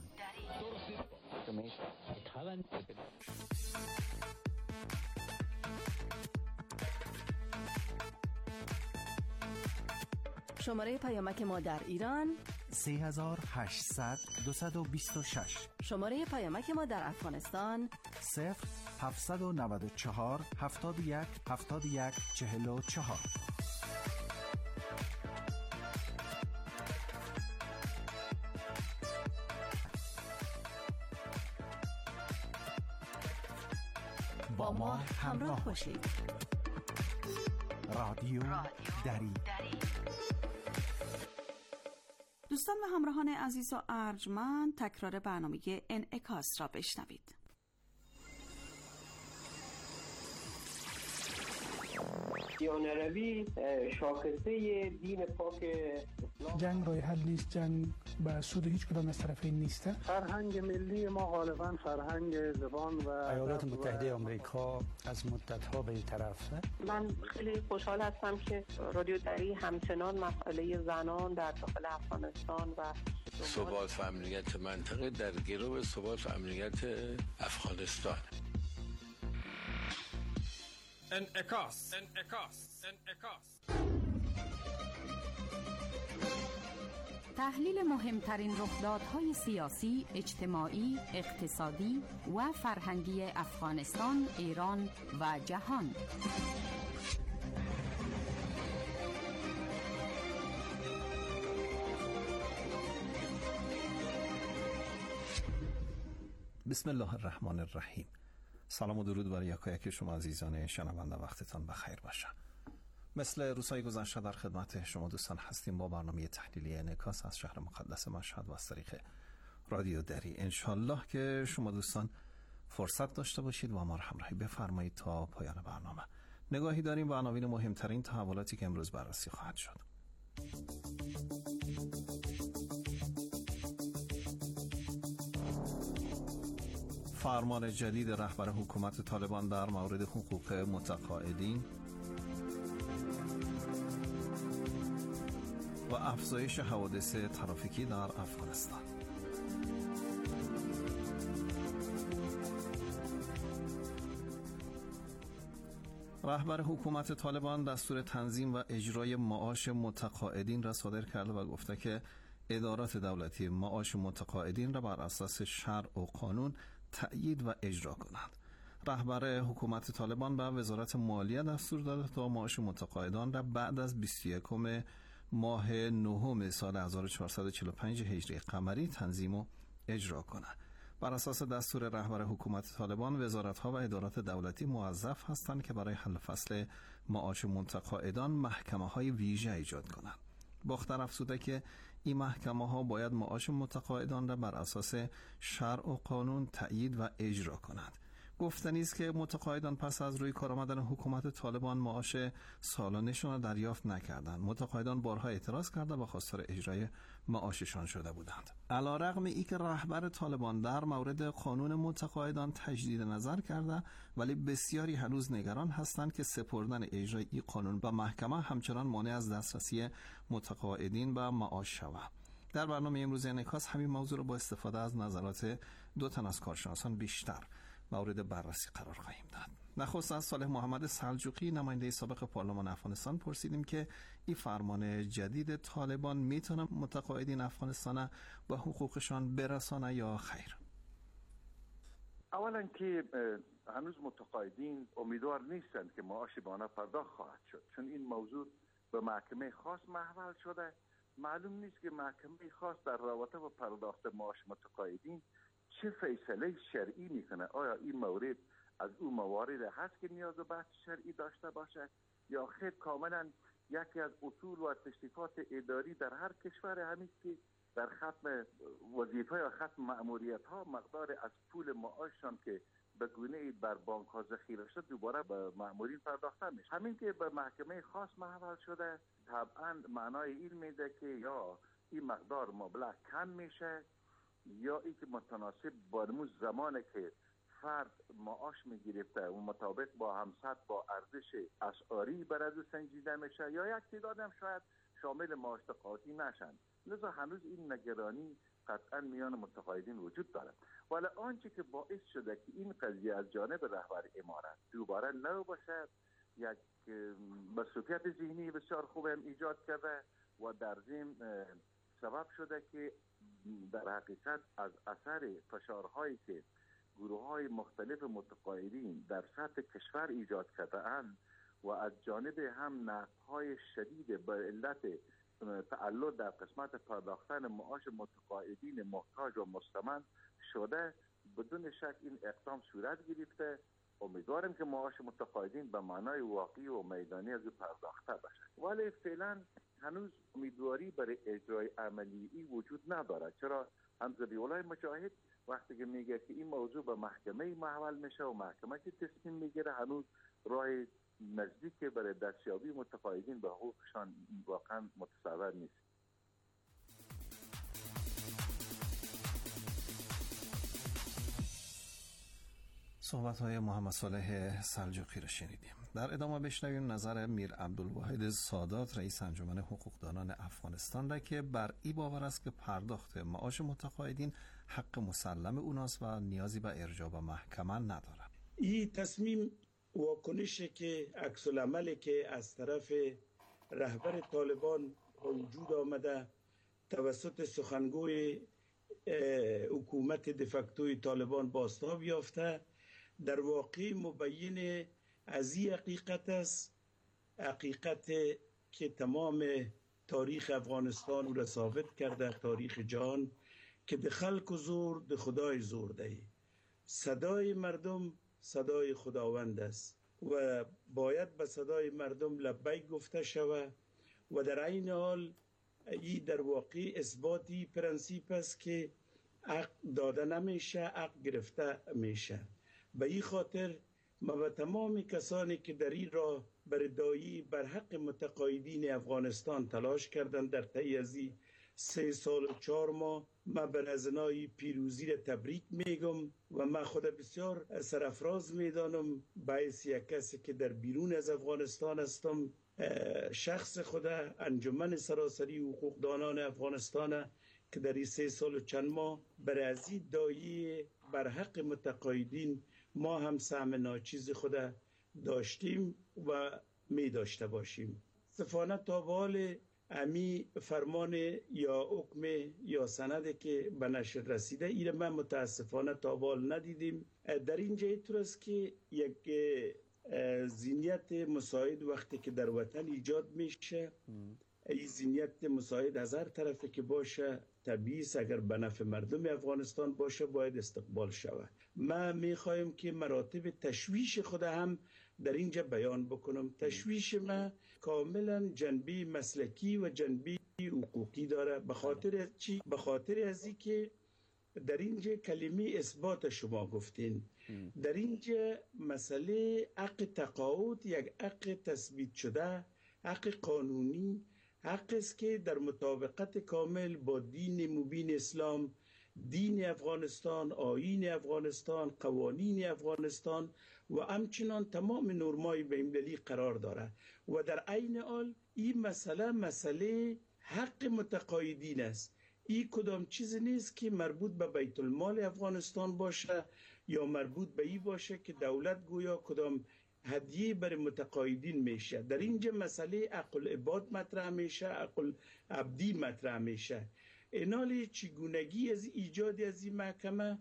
شماره پیامک ما در ایران 3800 226. شماره پیامک ما در افغانستان 0794 71 71 44. با ما همراه باشید. رادیو دری. دوستان و همراهان عزیز و ارجمند، تکرار برنامه انعکاس را بشنوید. دیانروی شاخصه دین پاک اسلام. جنگ راه حل نیست، جنگ به سود هیچ کدام از طرفین نیست. فرهنگ ملی ما غالبا فرهنگ زبان و ایالات متحده آمریکا از مدت‌ها به این طرفه. من خیلی خوشحال هستم که رادیو دری همچنان مسئله زنان در داخل افغانستان و ثبات و امنیت منطقه در گرو ثبات و امنیت افغانستان. انعکاس. تحلیل مهمترین رخدادهای سیاسی، اجتماعی، اقتصادی و فرهنگی افغانستان، ایران و جهان. بسم الله الرحمن الرحیم. سلام و درود بر یکایک شما عزیزان شنونده، وقتتان بخیر باشه. مثل روزهای گذشته در خدمت شما دوستان هستیم با برنامه تحلیلی انعکاس از شهر مقدس مشهد و از طریق رادیو دری. انشالله که شما دوستان فرصت داشته باشید و ما را همراهی بفرمایید تا پایان برنامه. نگاهی داریم به عناوین مهمترین تحولاتی که امروز بررسی خواهد شد. فرمان جدید رهبر حکومت طالبان در مورد حقوق متقاعدین و افزایش حوادث ترافیکی در افغانستان. رهبر حکومت طالبان دستور تنظیم و اجرای معاش متقاعدین را صادر کرده و گفته که ادارات دولتی معاش متقاعدین را بر اساس شرع و قانون تأیید و اجرا کنند. رهبر حکومت طالبان به وزارت مالیه دستور داده تا معاش متقاعدان را بعد از 21 ماه نهم سال 1445 هجری قمری تنظیم و اجرا کنند. بر اساس دستور رهبر حکومت طالبان، وزارت‌ها و ادارات دولتی موظف هستند که برای حل فصل معاش متقاعدان محکمه‌های ویژه ایجاد کنند. باختر افزوده که این محکمه‌ها باید معاش متقاعدان را بر اساس شرع و قانون تأیید و اجرا کنند. گفتنی است که متقاعدان پس از روی کار آمدن حکومت طالبان معاش سالانه‌شان را دریافت نکردند. متقاعدان بارها اعتراض کرده و خواستار اجرای معاششان شده بودند. علیرغم اینکه رهبر طالبان در مورد قانون متقاعدان تجدید نظر کرده، ولی بسیاری هنوز نگران هستند که سپردن اجرای این قانون به محکمه همچنان مانع از دسترسی متقاعدین به معاش شود. در برنامه امروز انعکاس همین موضوع را با استفاده از نظرات دو تن از کارشناسان بیشتر مورد بررسی قرار خواهیم داد. نخست از صالح محمد سلجوقی، نماینده سابق پارلمان افغانستان، پرسیدیم که این فرمان جدید طالبان میتونه متقاعدین افغانستان به حقوقشان برسانه یا خیر؟ اولا که هنوز متقاعدین امیدوار نیستند که معاش به آنها پرداخت خواهد شد، چون این موضوع به محکمه خاص محول شده. معلوم نیست که محکمه خاص در رابطه با پرداخت معاش متقاعدین چه فیصله شرعی میکنه. آیا این مورد از اون موارد هست که نیاز به بحث شرعی داشته باشه یا خیر کاملا یکی از اصول و تشریفات اداری در هر کشور همیست که در ختم وظیفه یا ختم مأموریت ها مقدار از پول معاششان که به گونه بر بانک ها ذخیره شده دوباره به مأمورین پرداخته میشه. همین که به محکمه خاص محول شده طبعا معنای این میده که یا این مقدار مبلغ کم میشه یا ای که متناسب با اون زمانی که فرد معاش میگرفته و مطابق با همسط با ارزش اسعاری بر از سنجیده میشه یا یک تعداد هم شاید شامل معاش تقاعدی نشن. لذا هنوز این نگرانی قطعا میان متقاعدین وجود دارد. ولی آنچه که باعث شده که این قضیه از جانب رهبر امارت دوباره نو باشه، یک مسئولیت ذهنی بسیار خوب هم ایجاد کرده و در ضمن سبب شده که در حقیقت از اثر فشارهایی که گروه‌های مختلف متقاعدین در سطح کشور ایجاد کرده اند و از جانب هم نقدهای شدید به علت تعلق در قسمت پرداختن معاش متقاعدین محتاج و مستمند شده، بدون شک این اقدام صورت گرفته امیدواریم که معاش متقاعدین به معنای واقعی و میدانی از پرداخته بشه، ولی فعلا هنوز امیدواری برای اجرای عملی وجود نداره. چرا؟ هم ذبیح‌الله مجاهد وقتی که میگه که این موضوع به محکمه محول میشه و محکمه که تصمیم میگیره، هنوز راه نزدیک برای دستیابی متقاعدین به حقوقشان واقعا متصور نیست. صحبت‌های محمد صالح سلجوقی را شنیدیم. در ادامه بشنویم نظر میر عبدالواحد سادات رئیس انجمن حقوقدانان افغانستان را که بر این باور است که پرداخت معاش متقاعدین حق مسلم اوناست و نیازی به ارجاع به محکمه ندارد. این تصمیم واکنشی که عکس العملی که از طرف رهبر طالبان وجود آمده توسط سخنگوی حکومت دفکتوی طالبان بازتاب یافته، در واقع مبین از این حقیقت است، حقیقت که تمام تاریخ افغانستان را ثابت کرده، تاریخ جهان، که ده خلق و زور ده خدای زور ده. صدای مردم صدای خداوند است و باید به صدای مردم لبیک گفته شود و در این حال این در واقع اثباتی پرنسیپ است که حق داده نمیشه، حق گرفته میشه. به این خاطر ما به تمام کسانی که در این راه بردایی بر حق متقاعدین افغانستان تلاش کردند در طی از 3 سال و 4 ماه، ما بر ازنای پیروزی را تبریک میگم و من خود بسیار سرافراز میدانم باعث یک کسی که در بیرون از افغانستان هستم، شخص خود انجمن سراسری حقوقدانان افغانستان که در این 3 سال و چند ماه بر از این دایی بر حق متقاعدین ما هم سهم ناچیز خود داشتیم و می داشته باشیم. متاسفانه تا به حال امی فرمان یا حکم یا سند که به نشر رسیده ایره من متاسفانه تا به حال ندیدیم. در اینجا اینطور است که یک ذهنیت مساعد وقتی که در وطن ایجاد میشه، این ذهنیت مساعد از هر طرفی که باشه طبیعی است، اگر به نفع مردم افغانستان باشه باید استقبال شود. ما میخوایم که مراتب تشویش خود هم در اینجا بیان بکنم. تشویش ما کاملا جنبه مسلکی و جنبه حقوقی داره. به خاطر چی؟ به خاطر از اینکه در اینجا کلمه اثبات شما گفتین، در اینجا مسئله حق تقاعد یک حق تثبیت شده، حق قانونی، حق است که در مطابقت کامل با دین مبین اسلام، دین افغانستان، آیین افغانستان، قوانین افغانستان و همچنان تمام نرمای بین‌المللی قرار داره و در عین حال این مسئله حق متقاعدین است. این کدام چیز نیست که مربوط به بیت المال افغانستان باشه یا مربوط به این باشه که دولت گویا کدام هدیه بر متقاعدین میشه. در اینجا مسئله عقل عباد مطرح میشه، عقل عبدی مطرح میشه. اینالی چگونگی از ایجاد از این محکمه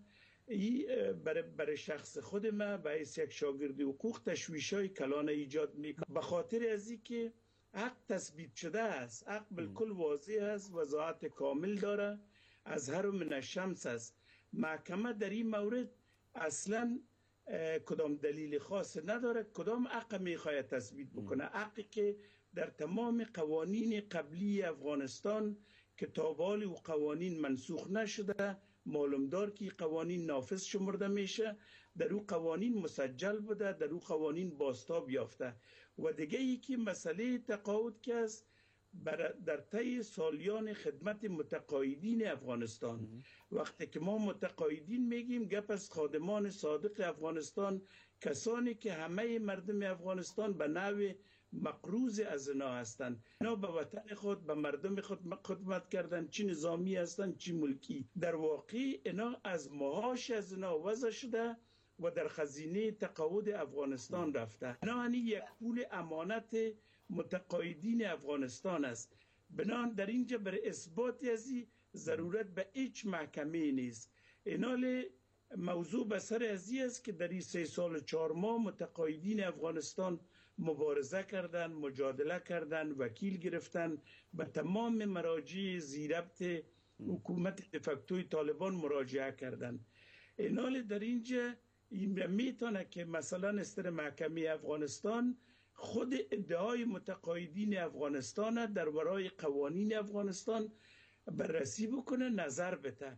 برای شخص خود ما باعث یک شاگرد حقوق تشویش‌های کلان ایجاد میکنه، به خاطر از این که حق تثبیت شده است، حق بالکل واضح است، وضاحت کامل داره، از هر من الشمس است. محکمه در این مورد اصلا کدام دلیل خاص نداره، کدام حق میخواهد تثبیت بکنه. حقی که در تمام قوانین قبلی افغانستان که تا به حال او قوانین منسوخ نشده، معلوم دار که قوانین نافذ شمرده میشه، در او قوانین مسجل بوده، در او قوانین بازتاب یافته. و دیگه ای که مسئله تقاعد که است در طی سالیان خدمت متقاعدین افغانستان. وقتی که ما متقاعدین میگیم گپ از خادمان صادق افغانستان، کسانی که همه مردم افغانستان به نوع مقروض از اینا هستند، اینا به وطن خود، به مردم خود خدمت کردن، چی نظامی هستند چی ملکی. در واقع اینا از معاش از اینا وضع شده و در خزینه تقاعد افغانستان رفته. اینا یک پول امانت متقاعدین افغانستان است. بنان در اینجا برای اثبات ازی ضرورت به هیچ محکمه نیست. اینال موضوع به سر ازی است که در این 3 سال و 4 ماه متقاعدین افغانستان مبارزه کردن، مجادله کردن، وکیل گرفتن، به تمام مراجع زیربط حکومت دفکتوی طالبان مراجعه کردن. اینال در اینجا این میتونه که مثلا استر محکمه افغانستان خود ادعای متقاعدین افغانستان در برای قوانین افغانستان بررسی بکنه، نظر بده.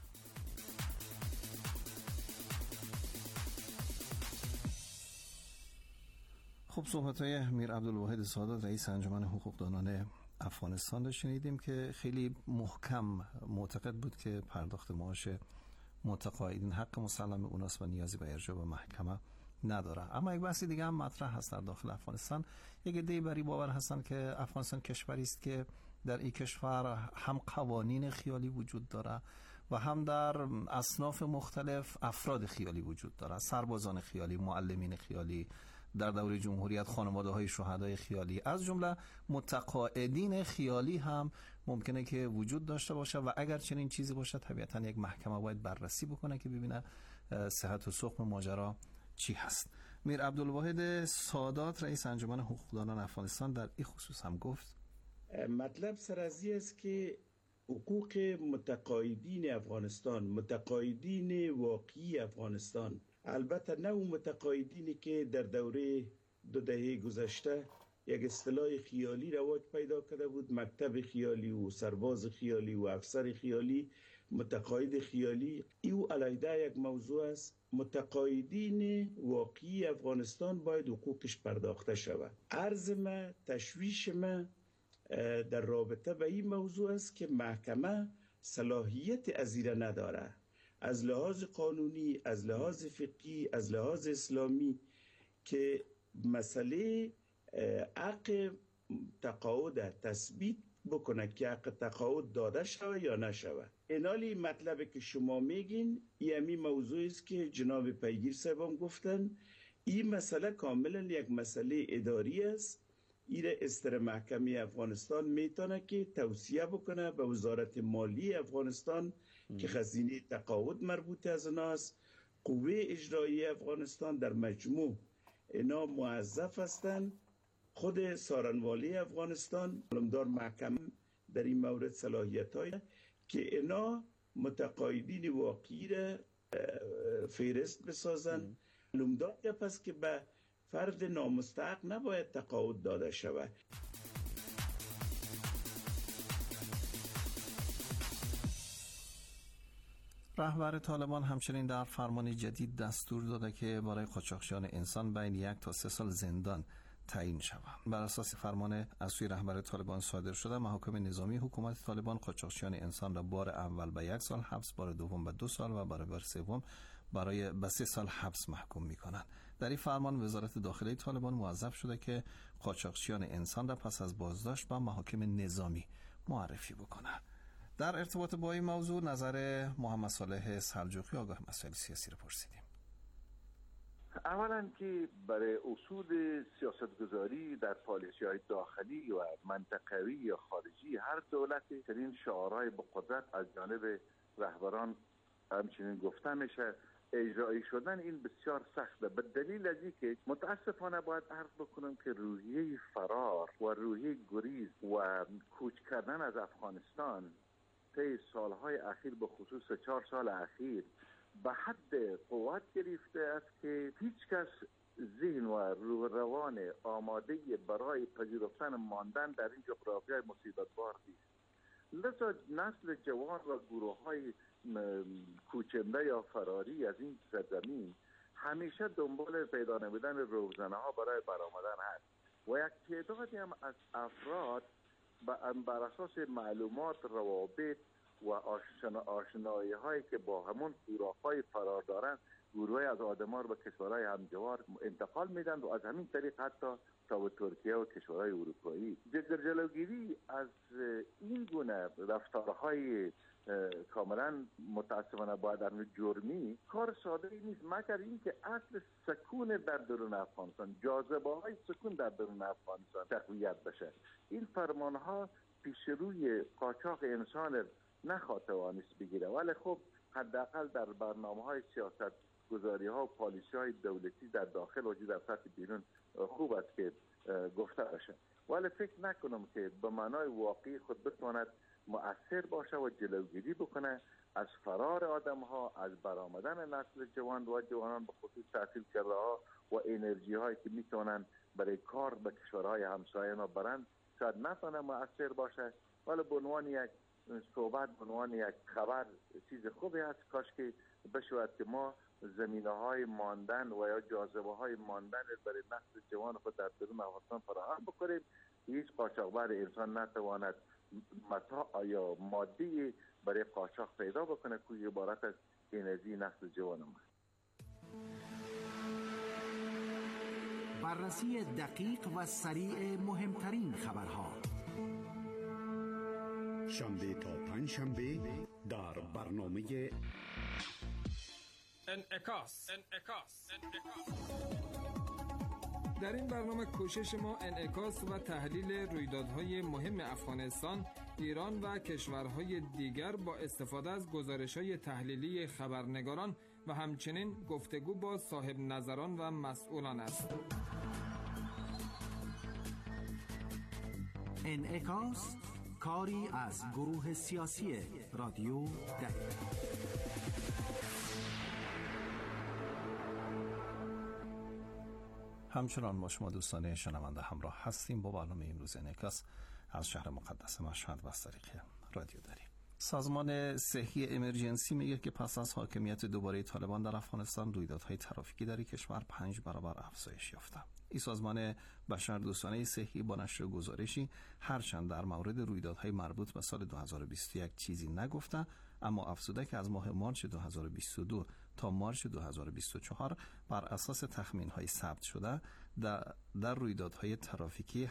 خب صحبت‌های میر عبدالواحد سادات رئیس انجمن حقوقدانان افغانستان رو شنیدیم که خیلی محکم معتقد بود که پرداخت معاش متقاعدین حق مسلم اوناست و نیازی به ارجاع به محکمه نداره. اما یک بحث دیگه هم مطرح هست در داخل افغانستان. یک عده بری باور هستند که افغانستان کشوری است که در این کشور هم قوانین خیالی وجود داره و هم در اصناف مختلف افراد خیالی وجود داره، سربازان خیالی، معلمین خیالی، در دوره جمهوریت خانواده‌های شهدای خیالی، از جمله متقاعدین خیالی هم ممکنه که وجود داشته باشه و اگر چنین چیزی باشه طبیعتاً یک محکمه باید بررسی بکنه که ببینه صحت و سقم ماجرا چی هست. میر عبدالواحد سادات رئیس انجمن حقوقدانان افغانستان در این خصوص هم گفت مطلب سرازی است که حقوق متقاعدین افغانستان، متقاعدین واقعی افغانستان، البته نه اون متقاعدینی که در دوره 2 دهه گذشته یک اصطلاح خیالی رواج پیدا کرده بود، مکتب خیالی و سرباز خیالی و افسر خیالی، متقاعد خیالی. او علیده یک موضوع است. متقاعدین واقعی افغانستان باید حقوقش پرداخته شود. عرض ما، تشویش ما در رابطه به این موضوع است که محکمه صلاحیت ازیره نداره، از لحاظ قانونی، از لحاظ فقهی، از لحاظ اسلامی، که مسئله حق تقاعد تثبیت بکنه که حق تقاعد داده شوه یا نشوه. اینالی مطلبی که شما میگین یعنی موضوعی است که جناب پیگیر صاحبم گفتن، این مسئله کاملا یک مسئله اداری است. ایره استر محکمه افغانستان میتونه که توصیه بکنه به وزارت مالی افغانستان که خزینه تقاعد مربوط از ایناست. قوه اجرایی افغانستان در مجموع اینا موظف هستند. خود سارنوالی افغانستان علمدار محکمه در این مورد صلاحیت های که اینا متقاعدین واقعی را فهرست بسازن. علمدار پس که به فرد نامستحق نباید تقاعد داده شود. رهبر طالبان همچنین در فرمان جدید دستور داده که برای قاچاقچیان انسان بین 1 تا 3 سال زندان تعیین شود. بر اساس فرمان از سوی رهبر طالبان صادر شده، محاکم نظامی حکومت طالبان قاچاقچیان انسان را بار اول به 1 سال حبس، بار دوم به 2 سال و بار سوم برای به 3 سال حبس محکوم می‌کنند. در این فرمان وزارت داخلی طالبان موظف شده که قاچاقچیان انسان را پس از بازداشت به محاکم نظامی معرفی بکنند. در ارتباط با این موضوع نظر محمد صالح سلجوقی آگاه مسائل سیاسی را پرسیدیم. اولا که برای اصول سیاستگذاری در پالیسی‌های داخلی و منطقوی یا خارجی هر دولتی چنین شعارهای با قدرت از جانب رهبران همچنین گفته میشه اجرایی شدن این بسیار سخته، به دلیل از اینکه متاسفانه باید عرض بکنم که روحیه فرار و روحیه گریز و کوچ کردن از افغانستان طی سالهای اخیر به خصوص 4 سال اخیر به حد قوت گرفته است که هیچ کس ذهن و روح روان آماده برای پذیرفتن ماندن در این جغرافیای مصیبت‌بار نیست. لذا نسل جوان و گروه‌های کوچنده یا فراری از این سرزمین همیشه دنبال پیدا نمودن روزنه‌ها برای برآمدن هست و یک تعدادی هم از افراد بر اساس معلومات، روابط و آشنایی هایی که با همون سوراخ‌های فرار دارند گروهی از آدم‌ها به کشورهای همجوار انتقال میدن و از همین طریق حتی تا به ترکیه و کشورهای اروپایی. در جلوگیری از این گونه رفتارهای کاملا متاسفانه باید در جرمی کار ساده نیست، مگر اینکه اصل سکون در درون افغانستان، جاذبه های سکون در درون افغانستان تقویت بشه. این فرمان ها پیش روی قاچاق انسان نخواهد توانست بگیره، ولی خب حداقل در برنامه های سیاست گذاری ها و پالیسی های دولتی در داخل و در سطح بیرون خوب است که گفته بشه، ولی فکر نکنم که به معنای واقعی خود بتواند مؤثر باشه و جلوگیری بکنه از فرار آدم ها، از برآمدن نسل جوان و جوانان به خصوص تحصیل کرده ها و انرژی هایی که میتونن برای کار به کشورهای همسایه ما برند، شاید نتونه مؤثر باشه، ولی به عنوان یک صحبت، به عنوان یک خبر چیز خوبی هست. کاش که بشود که ما زمینه های ماندن و یا جاذبه های ماندن برای نسل جوان خود در درون افغانستان فراهم بکنیم. هیچ قاچاقبر انسان نتواند متاع یا مادی برای قاچاق پیدا بکنه که عبارت از انرژی نسل جوان ما. بررسی دقیق و سریع مهمترین خبرها، شنبه تا پنجشنبه در برنامه انعکاس. در این برنامه کوشش ما انعکاس و تحلیل رویدادهای مهم افغانستان، ایران و کشورهای دیگر با استفاده از گزارش‌های تحلیلی خبرنگاران و همچنین گفتگو با صاحب نظران و مسئولان است. انعکاس، کاری از گروه سیاسی رادیو دری. همچنان ما شما دوستان شنونده همراه هستیم با برنامه امروز انعکاس از شهر مقدس مشهد و از طریق رادیو دری. سازمان صحی امرجنسی میگه که پس از حاکمیت دوباره طالبان در افغانستان رویدادهای ترافیکی در کشور 5 برابر افزایش یافته. این سازمان بشردوستانه صحی با نشر گزارشی هرچند در مورد رویدادهای مربوط به سال 2021 چیزی نگفته، اما افزوده که از ماه مارس 2022 تا مارس 2024 بر اساس تخمین‌های ثبت شده در رویدادهای ترافیکی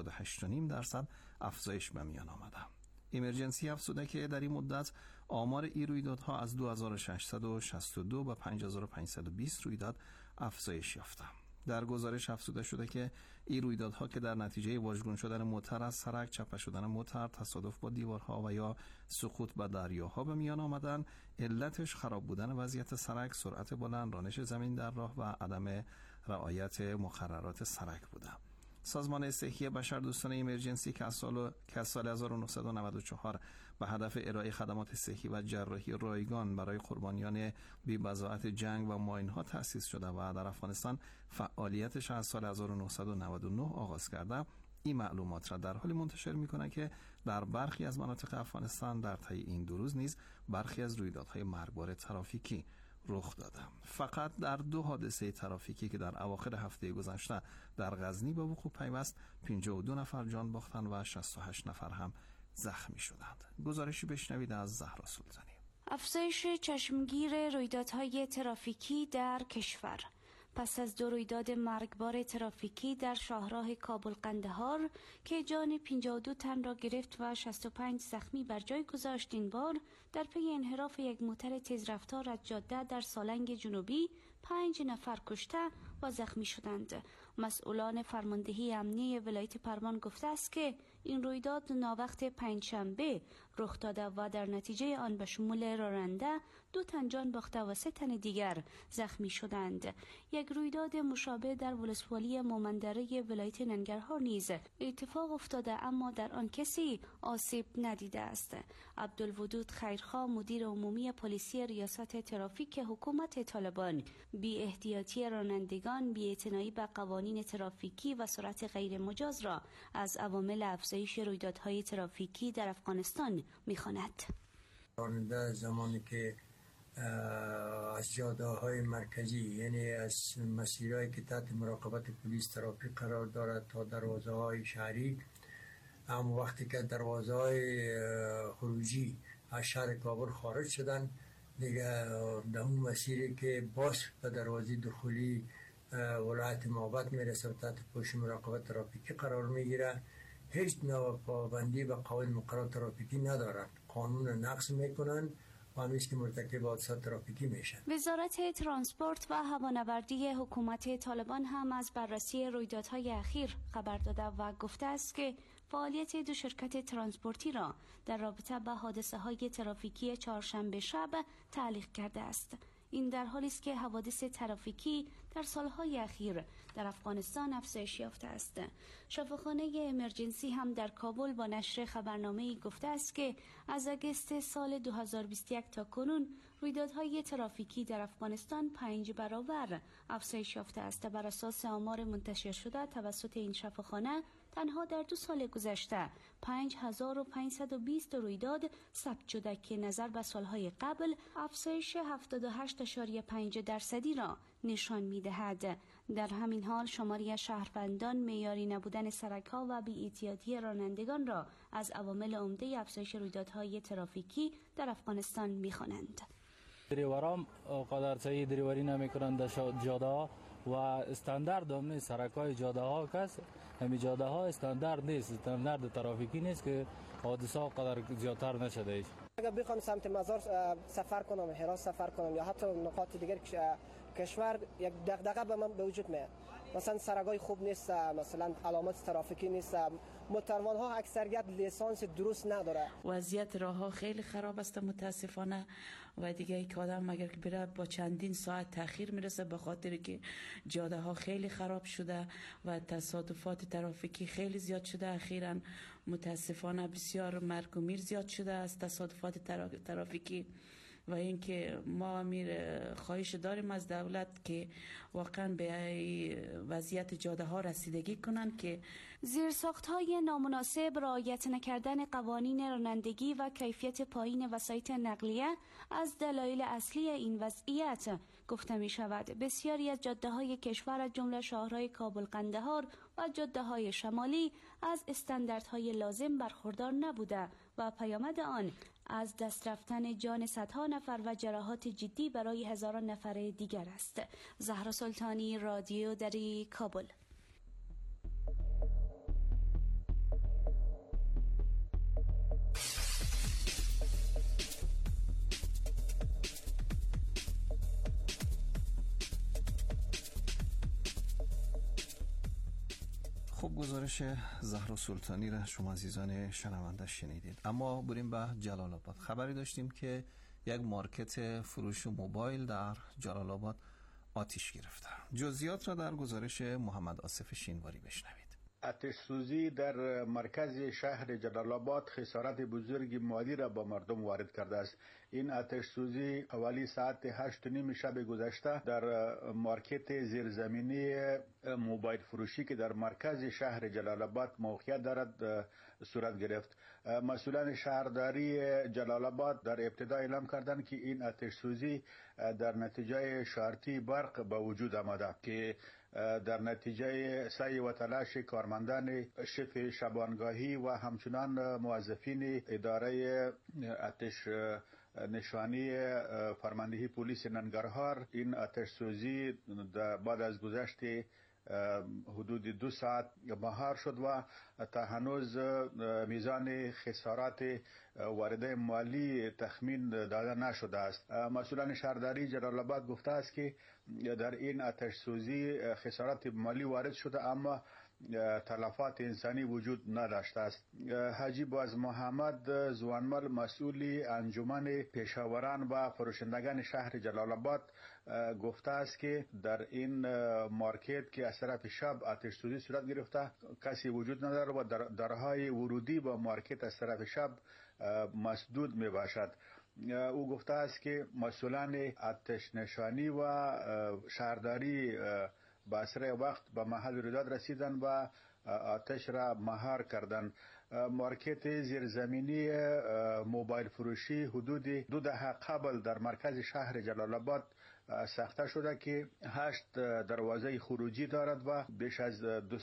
78.5% افزایش به میان آمده. ایمرجنسی افزوده که در این مدت آمار این رویدادها از 2662 به 5520 رویداد افزایش یافته. در گزارش افزوده شده که این رویدادها که در نتیجه واژگون شدن موتر از سرک، چپه شدن موتر، تصادف با دیوارها و یا سقوط به دریاها به میان آمدن، علتش خراب بودن وضعیت سرک، سرعت بلند، رانش زمین در راه و عدم رعایت مقررات سرک بوده. سازمان صحی بشردوستانه ایمرجنسی که از سال 1994 به هدف ارائه خدمات صحی و جراحی رایگان برای قربانیان بی‌بضاعت جنگ و ماین‌ها تأسیس شده و در افغانستان فعالیتش از سال 1999 آغاز کرده، این معلومات را در حالی منتشر می‌کنه که در برخی از مناطق افغانستان در طی این 2 روز نیز برخی از رویدادهای مرگبار ترافیکی رخ داده. فقط در 2 حادثه ترافیکی که در اواخر هفته گذشته در غزنی به وقوع پیوست 52 نفر جان باختند و 68 نفر هم زخمی شدند. گزارشی بشنوید از زهرا سلطانی. افزایش چشمگیر رویدادهای ترافیکی در کشور. پس از 2 رویداد مرگبار ترافیکی در شاهراه کابل قندهار که جان 52 تن را گرفت و 65 زخمی بر جای گذاشت، این بار در پی انحراف یک موتر تیزرفتار از جاده در سالنگ جنوبی 5 نفر کشته و زخمی شدند. مسئولان فرماندهی امنی ولایت پروان گفته است که این رویداد ناوقت پنجشنبه رخ داده و در نتیجه آن به شمول راننده 2 تن جان باخته و 3 تن دیگر زخمی شدند. یک رویداد مشابه در ولسوالی مومندره ولایت ننگرهار نیز اتفاق افتاده، اما در آن کسی آسیب ندیده است. عبدالودود خیرخواه، مدیر عمومی پلیسی ریاست ترافیک حکومت طالبان، بی احتیاطی رانندگان، بی اعتنایی به قوانین ترافیکی و سرعت غیر مجاز را از عوامل افزایش رویدادهای ترافیکی در افغانستان می‌خواند. راننده زمانی که از جاده‌های مرکزی، یعنی از مسیرهایی که تحت مراقبت پلیس ترافیک قرار دارد تا دروازه‌های شهری، اما وقتی که دروازه‌های خروجی از شهر کابل خارج شدن، دیگه در اون مسیری که باز به دروازه دخولی ولایت مابد میرسه و تحت پوشش مراقبت ترافیکی قرار میگیره، هیچ نوع پابندی به قواعد مقررات ترافیکی ندارد، قانون نقض میکنن و همیشه که مرتکب حادثات ترافیکی میشن. وزارت ترانسپورت و هوانوردی حکومت طالبان هم از بررسی رویدادهای اخیر خبر داده و گفته است که فعالیت 2 شرکت ترانسپورتی را در رابطه با حادثه‌های ترافیکی چهارشنبه شب تعلیق کرده است. این در حالی است که حوادث ترافیکی در سالهای اخیر در افغانستان افزایش یافته است. شفاخانه امرجنسی هم در کابل با نشر خبرنامه‌ای گفته است که از اگست سال 2021 تا کنون رویدادهای ترافیکی در افغانستان 5 برابر افزایش یافته است. بر اساس آمار منتشر شده توسط این شفاخانه تنها در 2 سال گذشته 5520 رویداد ثبت شده که نظر به سالهای قبل افزایش 78.5% را نشان می‌دهد. در همین حال شماری شهروندان معیاری نبودن سرک‌ها و بی‌احتیاطی رانندگان را از عوامل عمده افزایش رویدادهای ترافیکی در افغانستان می‌خوانند. دریورام قدر صحیح دریوری نمی‌کنند در جاده‌ها و استاندارد هم نیست. سرک‌های جاده‌ها کس همین جاده‌ها استاندارد نیست، استاندارد ترافیکی نیست که حادثه قدر زیادتر نشده. اگر بخوام سمت مزار سفر کنم، هرات سفر کنم یا حتی نقاط دیگر کشور، یک دغدغه به من به وجود میاد. مثلا سرک‌های خوب نیست، مثلا علامت ترافیکی نیست، موتروان‌ها اکثریت لیسانس درست نداره. وضعیت راه‌ها خیلی خراب است متاسفانه و دیگه یک آدم اگر که بره با چندین ساعت تاخیر میرسه به خاطر که جاده ها خیلی خراب شده و تصادفات ترافیکی خیلی زیاد شده. اخیراً متاسفانه بسیار مرگ و میر زیاد شده از تصادفات ترافیکی و اینکه ما خواهش داریم از دولت که واقعا به وضعیت جاده ها رسیدگی کنند که زیرساخت‌های نامناسب، رعایت نکردن قوانین رانندگی و کیفیت پایین وسایط نقلیه از دلایل اصلی این وضعیت گفته می شود. بسیاری از جاده‌های کشور از جمله شاهراه کابل قندهار و جاده‌های شمالی از استانداردهای لازم برخوردار نبوده و پیامد آن از دست رفتن جان صدها نفر و جراحات جدی برای هزاران نفر دیگر است. زهرا سلطانی، رادیو دری، کابل. خب گزارش زهرا سلطانی را شما عزیزان شنونده شنیدید. اما بریم به جلال آباد. خبری داشتیم که یک مارکت فروش موبایل در جلال آباد آتش گرفته. جزئیات را در گزارش محمد آصف شینواری بشنوید. آتش سوزی در مرکز شهر جلال آباد خسارت بزرگ مالی را با مردم وارد کرده است. این آتش سوزی حوالی ساعت 8:30 شب گذشته در مارکت زیرزمینی موبایل فروشی که در مرکز شهر جلال آباد موقعیت دارد صورت گرفت. مسئولان شهرداری جلال آباد در ابتدا اعلام کردند که این آتش سوزی در نتیجه شارتی برق به وجود آمده که در نتیجه سعی و تلاش کارمندان شف شبانگاهی و همچنان موظفین اداره آتش نشانی فرماندهی پلیس ننگرهار این آتش سوزی بعد از گذشت حدود 2 ساعت مهار شد و تا هنوز میزان خسارات وارده مالی تخمین داده نشده است. مسئولان شهرداری جلال آباد گفته است که در این آتش سوزی خسارات مالی وارد شده اما تلفات انسانی وجود نداشته است. حاجی باز محمد زوانمل مسئول انجمن پیشاوران و فروشندگان شهر جلال آباد گفته است که در این مارکت که از طرف شب آتش سوزی صورت گرفته کسی وجود نداره و درهای ورودی با مارکت از طرف شب مسدود می باشد. او گفته است که مسئولان آتش نشانی و شهرداری با اسرع وقت به محل رویداد رسیدن و آتش را مهار کردند. مارکت زیرزمینی موبایل فروشی حدود 2 دهه قبل در مرکز شهر جلال آباد ساخته شده که 8 دروازه خروجی دارد و بیش از 200